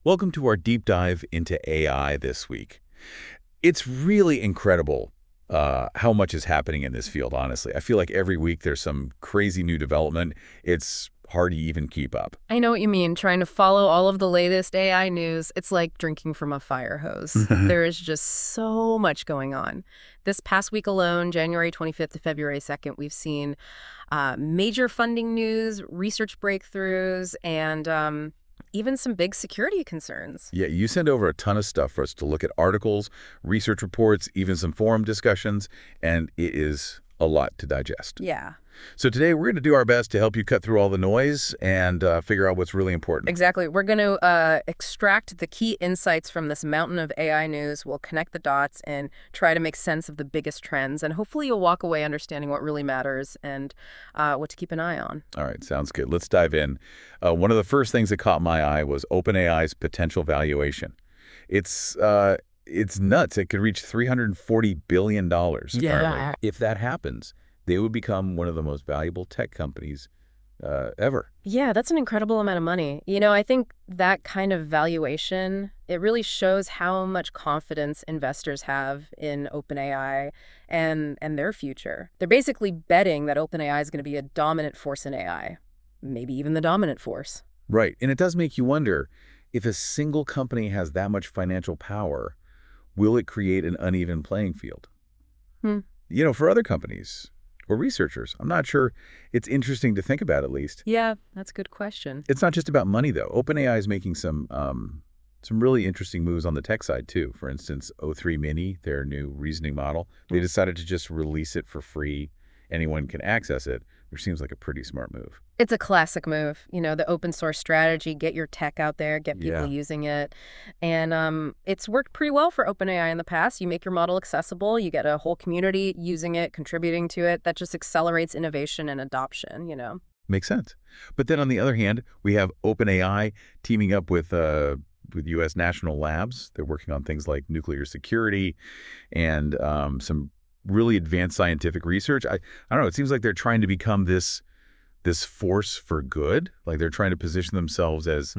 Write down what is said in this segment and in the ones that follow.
Welcome to our deep dive into AI this week. It's really incredible how much is happening in this field, honestly. I feel like every week there's some crazy new development. It's hard to even keep up. I know what you mean. Trying to follow all of the latest AI news, it's like drinking from a fire hose. There is just so much going on. This past week alone, January 25th to February 2nd, we've seen major funding news, research breakthroughs, and even some big security concerns. Yeah, you send over a ton of stuff for us to look at articles, research reports, even some forum discussions, and it is a lot to digest. Yeah. So today we're going to do our best to help you cut through all the noise and figure out what's really important. Exactly. We're going to extract the key insights from this mountain of AI news. We'll connect the dots and try to make sense of the biggest trends. And hopefully you'll walk away understanding what really matters and what to keep an eye on. All right, sounds good. Let's dive in. One of the first things that caught my eye was OpenAI's potential valuation. It's nuts. It could reach $340 billion, apparently. If that happens, they would become one of the most valuable tech companies ever. Yeah, that's an incredible amount of money. You know, I think that kind of valuation, it really shows how much confidence investors have in OpenAI and their future. They're basically betting that OpenAI is going to be a dominant force in AI, maybe even the dominant force. Right, and it does make you wonder, if a single company has that much financial power, will it create an uneven playing field? For other companies or researchers, I'm not sure. It's interesting to think about, at least. Yeah, that's a good question. It's not just about money, though. OpenAI is making some really interesting moves on the tech side, too. For instance, O3 Mini, their new reasoning model, they decided to just release it for free. Anyone can access it, which seems like a pretty smart move. It's a classic move, the open source strategy, get your tech out there, get people using it. And it's worked pretty well for OpenAI in the past. You make your model accessible, you get a whole community using it, contributing to it. That just accelerates innovation and adoption. Makes sense. But then on the other hand, we have OpenAI teaming up with U.S. national labs. They're working on things like nuclear security and some really advanced scientific research. I don't know. It seems like they're trying to become this force for good. Like they're trying to position themselves as,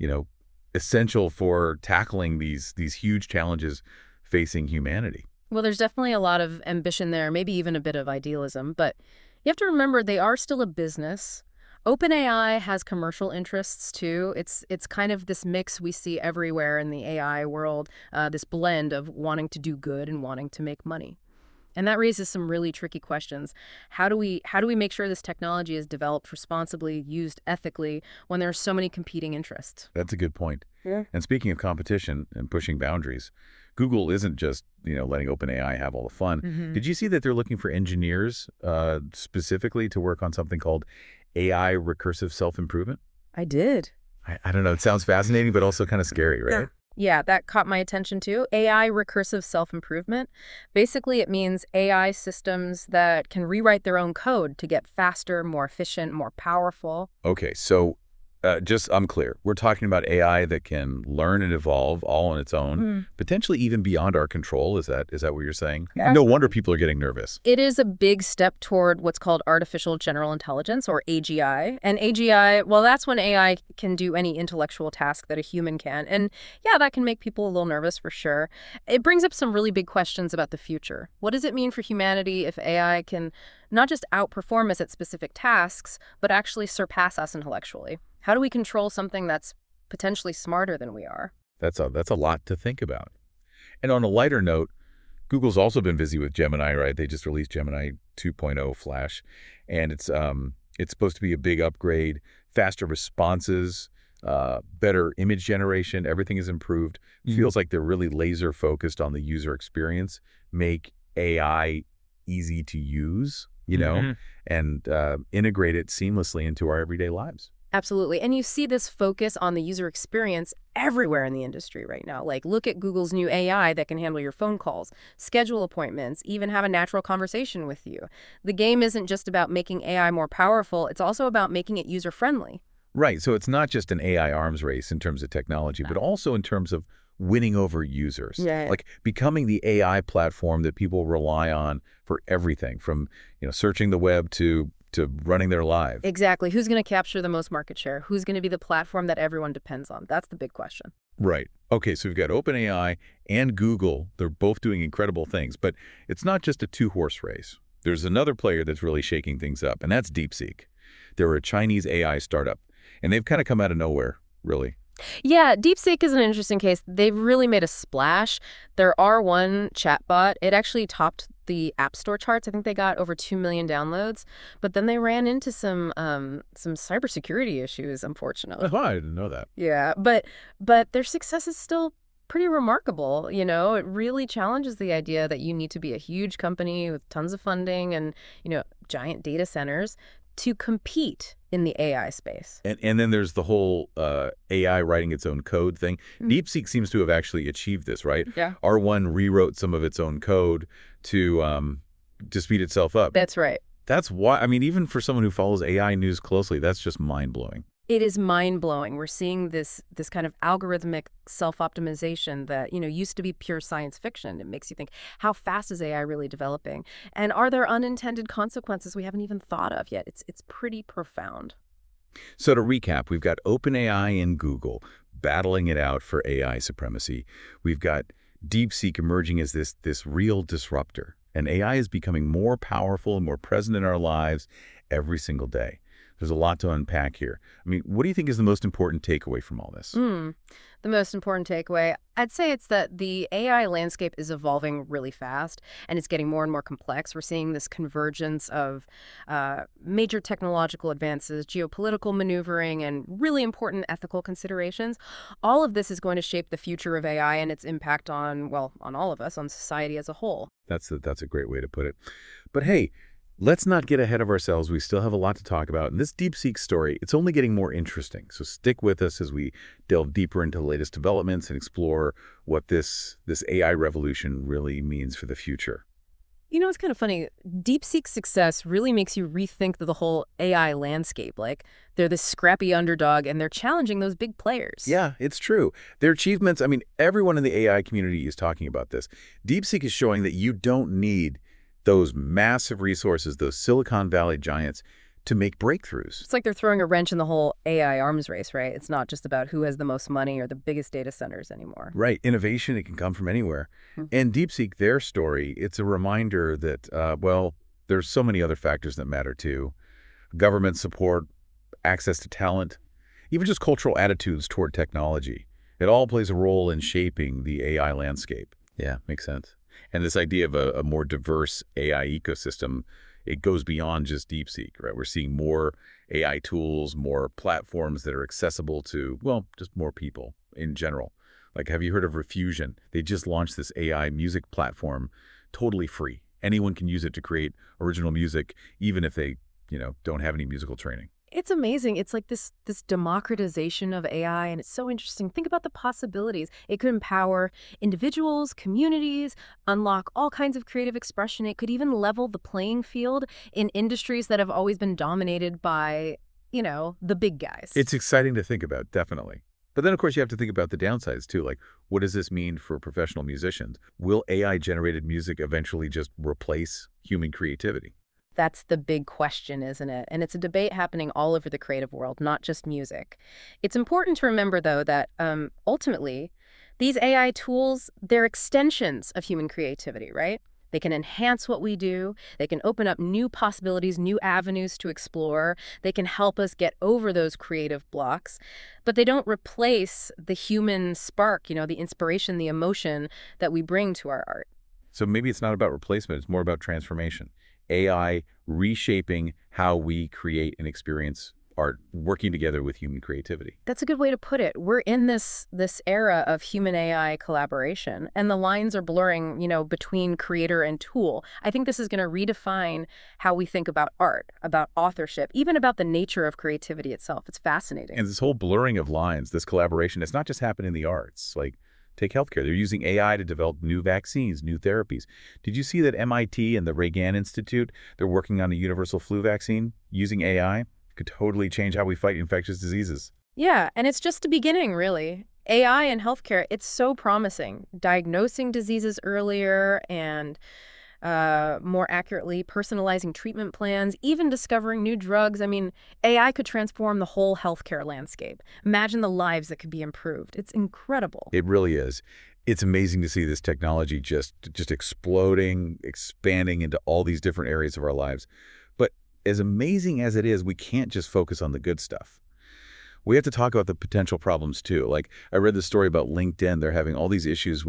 essential for tackling these huge challenges facing humanity. Well, there's definitely a lot of ambition there, maybe even a bit of idealism. But you have to remember they are still a business. OpenAI has commercial interests, too. It's kind of this mix we see everywhere in the AI world, this blend of wanting to do good and wanting to make money. And that raises some really tricky questions. How do we make sure this technology is developed responsibly, used ethically, when there are so many competing interests? That's a good point. Yeah. And speaking of competition and pushing boundaries, Google isn't just, letting OpenAI have all the fun. Did you see that they're looking for engineers specifically to work on something called AI recursive self-improvement? I did. I don't know. It sounds fascinating, but also kind of scary, right? Yeah, that caught my attention too. AI recursive self-improvement. Basically, it means AI systems that can rewrite their own code to get faster, more efficient, more powerful. Okay, so I'm clear. We're talking about AI that can learn and evolve all on its own, potentially even beyond our control. Is that what you're saying? Yeah. No wonder people are getting nervous. It is a big step toward what's called artificial general intelligence, or AGI. And AGI, well, that's when AI can do any intellectual task that a human can. And yeah, that can make people a little nervous for sure. It brings up some really big questions about the future. What does it mean for humanity if AI can not just outperform us at specific tasks, but actually surpass us intellectually? How do we control something that's potentially smarter than we are? That's a lot to think about. And on a lighter note, Google's also been busy with Gemini, right? They just released Gemini 2.0 Flash, and it's supposed to be a big upgrade, faster responses, better image generation. Everything is improved. Feels like they're really laser focused on the user experience, make AI easy to use, and integrate it seamlessly into our everyday lives. Absolutely. And you see this focus on the user experience everywhere in the industry right now. Like, look at Google's new AI that can handle your phone calls, schedule appointments, even have a natural conversation with you. The game isn't just about making AI more powerful. It's also about making it user-friendly. Right. So it's not just an AI arms race in terms of technology, but also in terms of winning over users. Yeah. Like becoming the AI platform that people rely on for everything from, searching the web to to running their lives. Exactly. Who's going to capture the most market share? Who's going to be the platform that everyone depends on? That's the big question. Right. Okay, so we've got OpenAI and Google. They're both doing incredible things, but it's not just a two-horse race. There's another player that's really shaking things up, and that's DeepSeek. They're a Chinese AI startup, and they've kind of come out of nowhere, really. Yeah, DeepSeek is an interesting case. They've really made a splash. Their R1 chatbot, it actually topped the App Store charts. I think they got over 2 million downloads, but then they ran into some cybersecurity issues, unfortunately. Oh, I didn't know that. Yeah, but their success is still pretty remarkable, you know? It really challenges the idea that you need to be a huge company with tons of funding and, giant data centers to compete in the AI space. And then there's the whole AI writing its own code thing. DeepSeek seems to have actually achieved this, right? Yeah. R1 rewrote some of its own code to speed itself up. That's right. That's why, I mean, even for someone who follows AI news closely, that's just mind-blowing. It is mind-blowing. We're seeing this kind of algorithmic self-optimization that, used to be pure science fiction. It makes you think, how fast is AI really developing? And are there unintended consequences we haven't even thought of yet? It's pretty profound. So to recap, we've got OpenAI and Google battling it out for AI supremacy. We've got DeepSeek emerging as this real disruptor. And AI is becoming more powerful and more present in our lives every single day. There's a lot to unpack here. I mean, what do you think is the most important takeaway from all this? The most important takeaway, I'd say it's that the AI landscape is evolving really fast, and it's getting more and more complex. We're seeing this convergence of major technological advances, geopolitical maneuvering, and really important ethical considerations. All of this is going to shape the future of AI and its impact on all of us, on society as a whole. That's a great way to put it. But hey, let's not get ahead of ourselves. We still have a lot to talk about. And this DeepSeek story, it's only getting more interesting. So stick with us as we delve deeper into the latest developments and explore what this AI revolution really means for the future. It's kind of funny. DeepSeek's success really makes you rethink the whole AI landscape. Like, they're this scrappy underdog, and they're challenging those big players. Yeah, it's true. Their achievements, I mean, everyone in the AI community is talking about this. DeepSeek is showing that you don't need those massive resources, those Silicon Valley giants, to make breakthroughs. It's like they're throwing a wrench in the whole AI arms race, right? It's not just about who has the most money or the biggest data centers anymore. Right. Innovation, it can come from anywhere. And DeepSeek, their story, it's a reminder that, there's so many other factors that matter too. Government support, access to talent, even just cultural attitudes toward technology. It all plays a role in shaping the AI landscape. Yeah, makes sense. And this idea of a more diverse AI ecosystem, it goes beyond just DeepSeek, right? We're seeing more AI tools, more platforms that are accessible to, just more people in general. Like, have you heard of Refusion? They just launched this AI music platform, totally free. Anyone can use it to create original music, even if they, don't have any musical training. It's amazing. It's like this democratization of AI, and it's so interesting. Think about the possibilities. It could empower individuals, communities, unlock all kinds of creative expression. It could even level the playing field in industries that have always been dominated by, the big guys. It's exciting to think about, definitely. But then, of course, you have to think about the downsides, too. Like, what does this mean for professional musicians? Will AI-generated music eventually just replace human creativity? That's the big question, isn't it? And it's a debate happening all over the creative world, not just music. It's important to remember, though, that ultimately, these AI tools, they're extensions of human creativity, right? They can enhance what we do. They can open up new possibilities, new avenues to explore. They can help us get over those creative blocks. But they don't replace the human spark, the inspiration, the emotion that we bring to our art. So maybe it's not about replacement. It's more about transformation. AI reshaping how we create and experience art, working together with human creativity. That's a good way to put it. We're in this era of human-AI collaboration, and the lines are blurring, between creator and tool. I think this is going to redefine how we think about art, about authorship, even about the nature of creativity itself. It's fascinating. And this whole blurring of lines, this collaboration, it's not just happening in the arts. Like, take healthcare. They're using AI to develop new vaccines, new therapies. Did you see that MIT and the Reagan Institute, they're working on a universal flu vaccine using AI? Could totally change how we fight infectious diseases. Yeah, and it's just the beginning, really. AI in healthcare, it's so promising. Diagnosing diseases earlier and more accurately personalizing treatment plans, even discovering new drugs. I mean, AI could transform the whole healthcare landscape. Imagine the lives that could be improved. It's incredible. It really is. It's amazing to see this technology just exploding, expanding into all these different areas of our lives. But as amazing as it is, we can't just focus on the good stuff. We have to talk about the potential problems too. Like I read the story about LinkedIn. They're having all these issues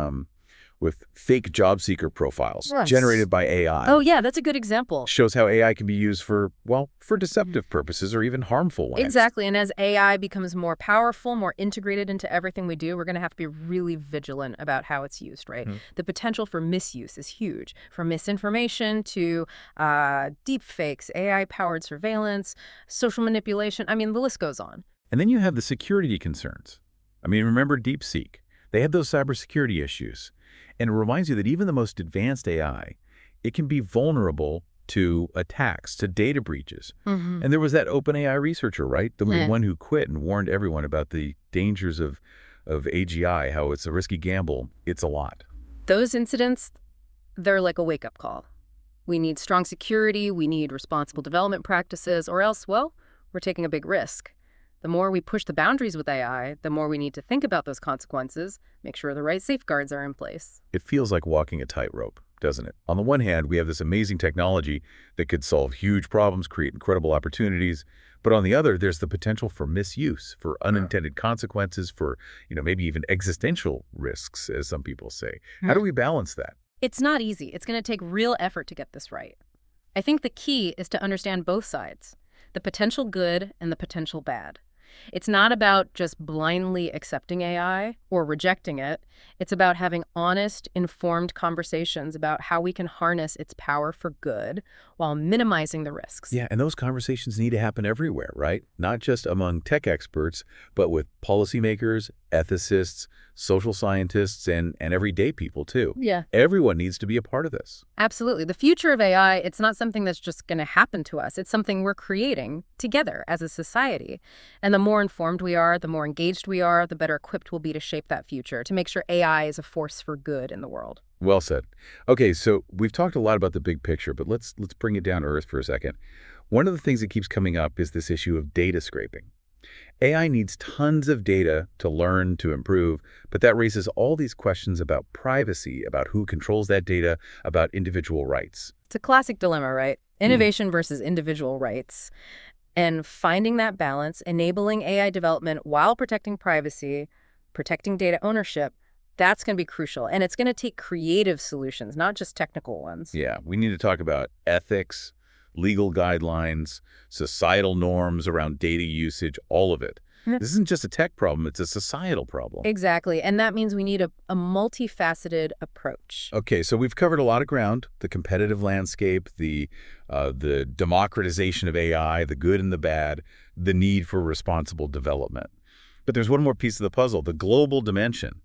with fake job seeker profiles Yes. generated by AI. Oh, yeah, that's a good example. Shows how AI can be used for, well, for deceptive purposes or even harmful ones. Exactly. And as AI becomes more powerful, more integrated into everything we do, we're going to have to be really vigilant about how it's used, right? The potential for misuse is huge, from misinformation to deep fakes, AI-powered surveillance, social manipulation. I mean, the list goes on. And then you have the security concerns. I mean, remember DeepSeek? They had those cybersecurity issues. And it reminds you that even the most advanced AI, it can be vulnerable to attacks, to data breaches. And there was that OpenAI researcher, right? The one who quit and warned everyone about the dangers of AGI, how it's a risky gamble. It's a lot. Those incidents, they're like a wake-up call. We need strong security, we need responsible development practices, or else, well, we're taking a big risk. The more we push the boundaries with AI, the more we need to think about those consequences, make sure the right safeguards are in place. It feels like walking a tightrope, doesn't it? On the one hand, we have this amazing technology that could solve huge problems, create incredible opportunities. But on the other, there's the potential for misuse, for unintended consequences, for, maybe even existential risks, as some people say. How do we balance that? It's not easy. It's going to take real effort to get this right. I think the key is to understand both sides, the potential good and the potential bad. It's not about just blindly accepting AI or rejecting it. It's about having honest, informed conversations about how we can harness its power for good while minimizing the risks. Yeah, and those conversations need to happen everywhere, right? Not just among tech experts, but with policymakers, ethicists, social scientists, and everyday people, too. Yeah. Everyone needs to be a part of this. Absolutely. The future of AI, it's not something that's just going to happen to us. It's something we're creating together as a society. And the more informed we are, the more engaged we are, the better equipped we'll be to shape that future, to make sure AI is a force for good in the world. Well said. Okay, so we've talked a lot about the big picture, but let's bring it down to earth for a second. One of the things that keeps coming up is this issue of data scraping. AI needs tons of data to learn, to improve, but that raises all these questions about privacy, about who controls that data, about individual rights. It's a classic dilemma, right? Innovation versus individual rights. And finding that balance, enabling AI development while protecting privacy, protecting data ownership, that's going to be crucial. And it's going to take creative solutions, not just technical ones. Yeah, we need to talk about ethics, legal guidelines, societal norms around data usage, all of it. This isn't just a tech problem, it's a societal problem. Exactly. And that means we need a multifaceted approach. Okay, so we've covered a lot of ground: the competitive landscape, the democratization of AI, the good and the bad, the need for responsible development. But there's one more piece of the puzzle, the global dimension.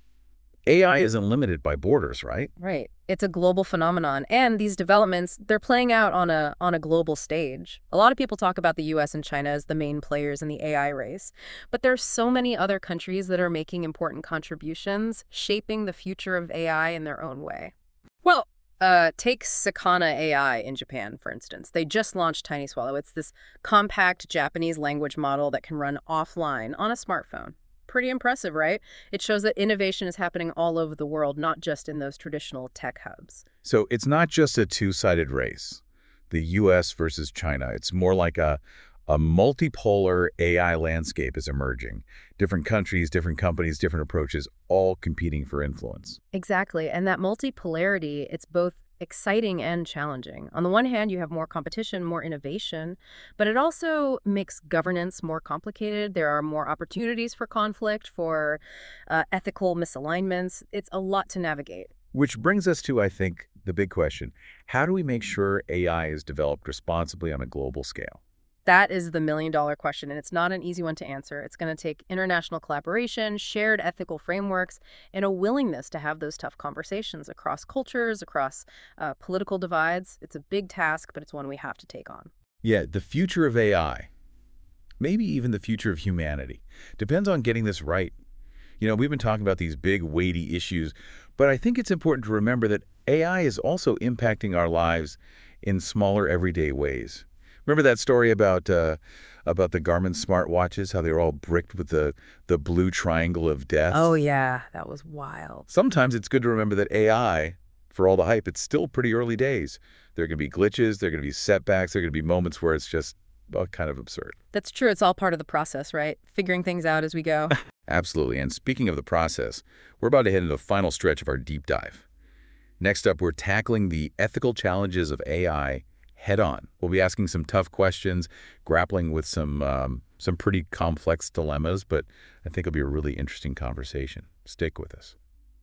AI isn't limited by borders, right? Right. It's a global phenomenon. And these developments, they're playing out on a global stage. A lot of people talk about the US and China as the main players in the AI race. But there's so many other countries that are making important contributions, shaping the future of AI in their own way. Well, take Sakana AI in Japan, for instance. They just launched TinySwallow. It's this compact Japanese language model that can run offline on a smartphone. Pretty impressive, right? It shows that innovation is happening all over the world, not just in those traditional tech hubs. So it's not just a two-sided race, the US versus China. It's more like a multipolar AI landscape is emerging. Different countries, different companies, different approaches, all competing for influence. Exactly. And that multipolarity, it's both exciting and challenging. On the one hand, you have more competition, more innovation, but it also makes governance more complicated. There are more opportunities for conflict, for ethical misalignments. It's a lot to navigate. Which brings us to, I think, the big question. How do we make sure AI is developed responsibly on a global scale? That is the million-dollar question, and it's not an easy one to answer. It's going to take international collaboration, shared ethical frameworks, and a willingness to have those tough conversations across cultures, across political divides. It's a big task, but it's one we have to take on. Yeah, the future of AI, maybe even the future of humanity, depends on getting this right. We've been talking about these big, weighty issues, but I think it's important to remember that AI is also impacting our lives in smaller, everyday ways. Remember that story about the Garmin smartwatches, how they were all bricked with the blue triangle of death? Oh yeah, that was wild. Sometimes it's good to remember that AI, for all the hype, it's still pretty early days. There are going to be glitches, there are going to be setbacks, there are going to be moments where it's just kind of absurd. That's true. It's all part of the process, right? Figuring things out as we go. Absolutely. And speaking of the process, we're about to head into the final stretch of our deep dive. Next up, we're tackling the ethical challenges of AI head on. We'll be asking some tough questions, grappling with some pretty complex dilemmas, but I think it'll be a really interesting conversation. Stick with us.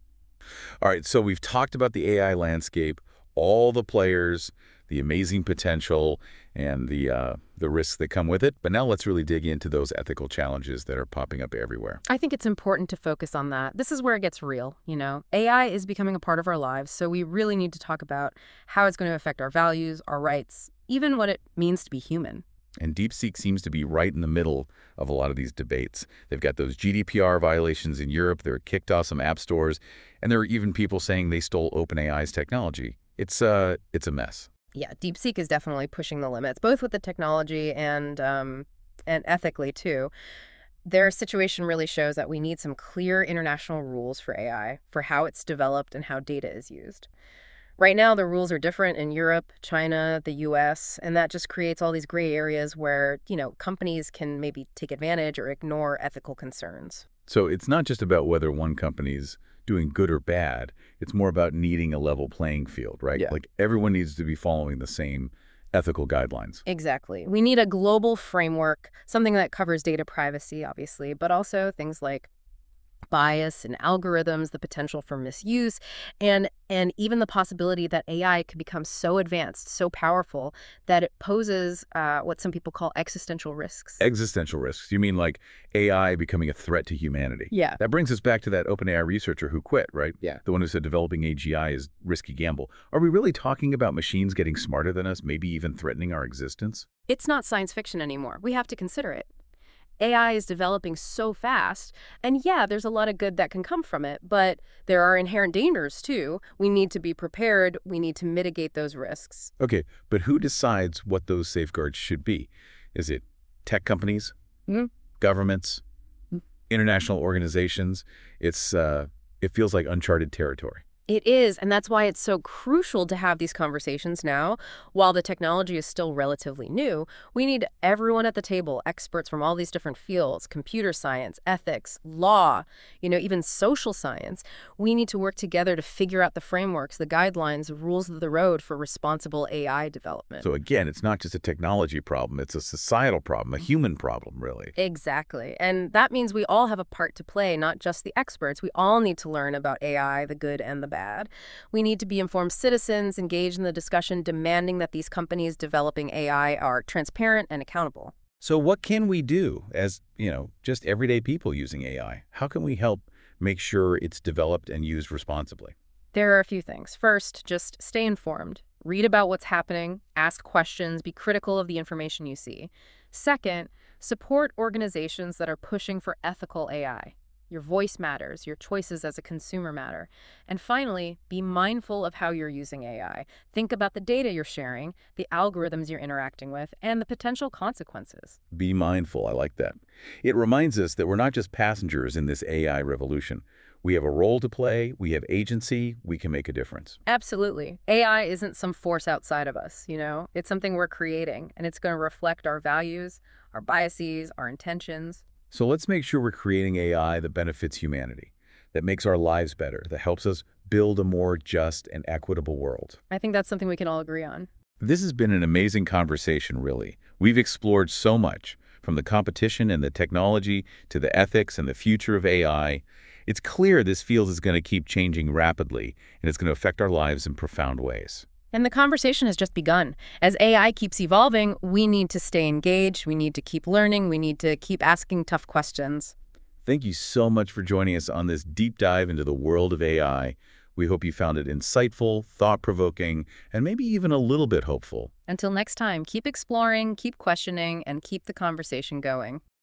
All right, so we've talked about the AI landscape, all the players, the amazing potential, and the risks that come with it. But now let's really dig into those ethical challenges that are popping up everywhere. I think it's important to focus on that. This is where it gets real, AI is becoming a part of our lives, so we really need to talk about how it's going to affect our values, our rights, even what it means to be human. And DeepSeek seems to be right in the middle of a lot of these debates. They've got those GDPR violations in Europe. They're kicked off some app stores. And there are even people saying they stole OpenAI's technology. It's a mess. Yeah, DeepSeek is definitely pushing the limits, both with the technology and ethically, too. Their situation really shows that we need some clear international rules for AI, for how it's developed and how data is used. Right now, the rules are different in Europe, China, the US, and that just creates all these gray areas where, companies can maybe take advantage or ignore ethical concerns. So it's not just about whether one company's doing good or bad. It's more about needing a level playing field, right? Yeah. Like everyone needs to be following the same ethical guidelines. Exactly. We need a global framework, something that covers data privacy, obviously, but also things like bias and algorithms, the potential for misuse, and even the possibility that AI could become so advanced, so powerful, that it poses what some people call existential risks. Existential risks. You mean like AI becoming a threat to humanity? Yeah. That brings us back to that OpenAI researcher who quit, right? Yeah. The one who said developing AGI is risky gamble. Are we really talking about machines getting smarter than us, maybe even threatening our existence? It's not science fiction anymore. We have to consider it. AI is developing so fast, and yeah, there's a lot of good that can come from it, but there are inherent dangers too. We need to be prepared. We need to mitigate those risks. Okay, but who decides what those safeguards should be? Is it tech companies, governments, international organizations? It feels like uncharted territory. It is, and that's why it's so crucial to have these conversations now. While the technology is still relatively new, we need everyone at the table, experts from all these different fields, computer science, ethics, law, even social science. We need to work together to figure out the frameworks, the guidelines, rules of the road for responsible AI development. So again, it's not just a technology problem, it's a societal problem, a human problem, really. Exactly. And that means we all have a part to play, not just the experts. We all need to learn about AI, the good and the bad. We need to be informed citizens, engaged in the discussion, demanding that these companies developing AI are transparent and accountable. So what can we do as, just everyday people using AI? How can we help make sure it's developed and used responsibly? There are a few things. First, just stay informed. Read about what's happening, ask questions, be critical of the information you see. Second, support organizations that are pushing for ethical AI. Your voice matters. Your choices as a consumer matter. And finally, be mindful of how you're using AI. Think about the data you're sharing, the algorithms you're interacting with, and the potential consequences. Be mindful. I like that. It reminds us that we're not just passengers in this AI revolution. We have a role to play. We have agency. We can make a difference. Absolutely. AI isn't some force outside of us, It's something we're creating, and it's going to reflect our values, our biases, our intentions. So let's make sure we're creating AI that benefits humanity, that makes our lives better, that helps us build a more just and equitable world. I think that's something we can all agree on. This has been an amazing conversation, really. We've explored so much, from the competition and the technology to the ethics and the future of AI. It's clear this field is going to keep changing rapidly, and it's going to affect our lives in profound ways. And the conversation has just begun. As AI keeps evolving, we need to stay engaged, we need to keep learning, we need to keep asking tough questions. Thank you so much for joining us on this deep dive into the world of AI. We hope you found it insightful, thought-provoking, and maybe even a little bit hopeful. Until next time, keep exploring, keep questioning, and keep the conversation going.